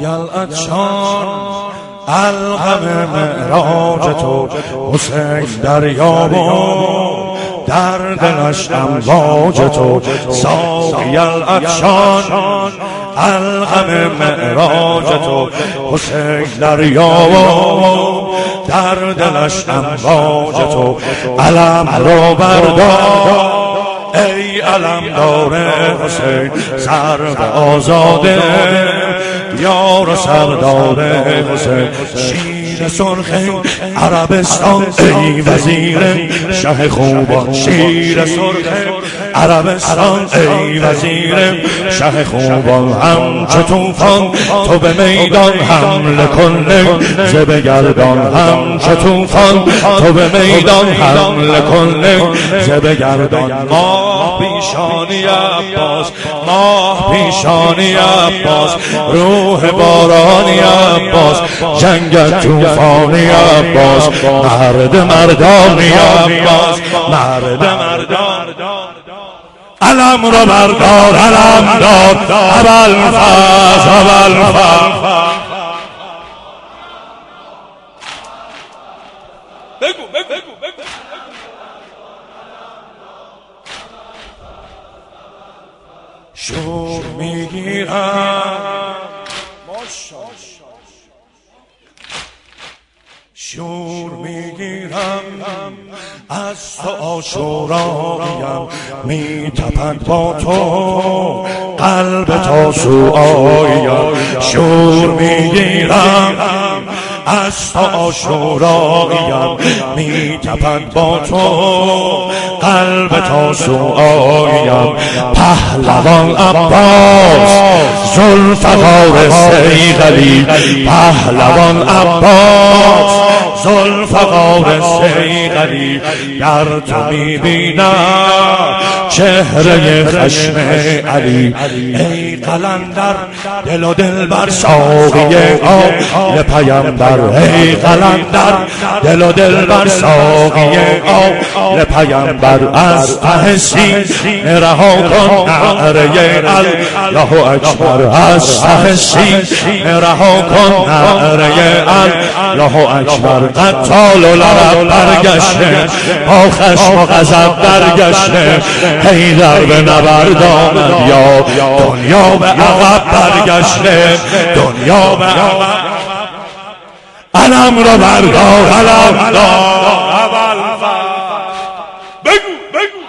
العطشان الغم معراج تو حسین دریاب در دلش امواج تو ساقی العطشان الغم معراج تو حسین دریاب در دلش امواج تو علم رو بردار ای علمدار حسین سرو آزاده یار سردار حسین شیر سرخ عربستان ای وزیر شه خوبان شیر سرخ عربستان ای وزیر شه خوبان همچو طوفان تو به میدان حمله کن ز بگردان همچو طوفان تو به میدان حمله کن ز بگردان ماه پیشانی عباس ماه پیشانی عباس روح بارانی عباس جنگ طوفانی عباس مرد مردانی عباس مرد مردان علم رو بردار علم دار ابوالفضل ابوالفضل بگو بگو بگو شور میگیرم شور میگیرم از تو عاشوراییم میتپد با تو قلب تاسوعایم شور میگیرم از تو عاشوراییم میتپد با تو قلب تاسوعایم پهلوان عباس ذوالفقار صیقلی پهلوان عباس ذوالفقار صیقلی در تو میبینم چهره خشم علی ای قلندر دل و دل بر ساقی آل پیمبر ای قلندر دل و دل بر ساقی آل پیمبر از ته سینه رها کن نعره الله اکبر از ته سینه رها کن نعره الله اکبر قتال و لرب برگشته با خشم و غضب برگشته حیدر به نبرد آمد یا دنیا به عقب برگشته دنیا به عقب علم رو بردار علم دار بگو بگو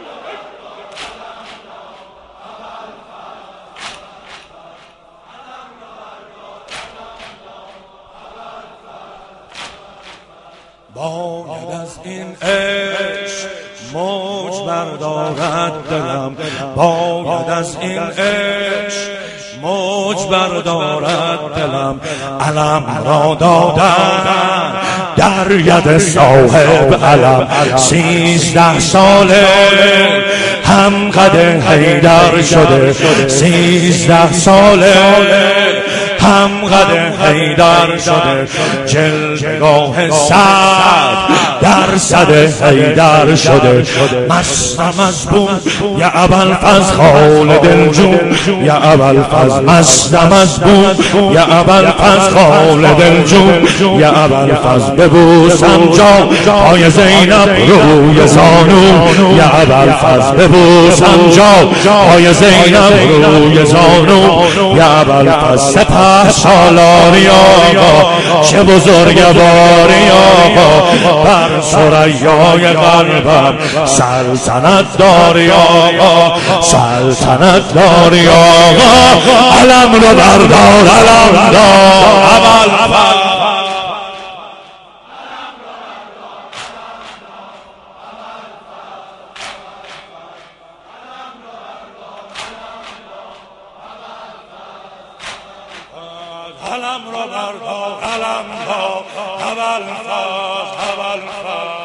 باید از این عشق موج بردارد دلم باید از این عشق موج بردارد دلم علم را دادن در ید صاحب علم 13 ساله هم قد حیدر شده 13 ساله هم قد حیدر شده جلوگاه صد درصد حیدر شده مستم از بوم یا ابوالفضل خالد الجون یا ابوالفضل مستم از بوم یا ابوالفضل خالد الجون یا ابوالفضل ببوسم جا پای زینب روی زانو یا ابوالفضل ببوسم جا پای زینب روی زانو یا ابوالفضل سپه سالاری آقا چه بزرگواری آقا بر ثریای قلبم سلطنت داری آقا سلطنت داری آقا علم رو بردار علم دار ابوالفضل علم رو بردار علم دار ابوالفضل ابوالفضل